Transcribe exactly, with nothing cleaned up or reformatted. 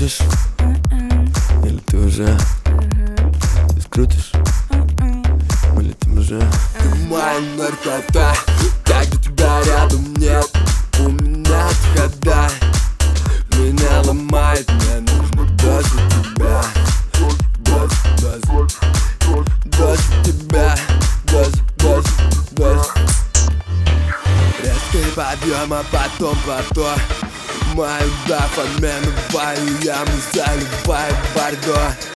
крутишь? Или ты уже здесь крутишь? Или ты уже? Ты моя наркота, когда тебя рядом нет. У меня хода меня ломает, мне нужно дозу тебя. Дозу, дозу, дозу тебя. Дозу, дозу, дозу. Резкий подъем, а потом плато. Мою даф отмену баю, я мы заливаю бордо.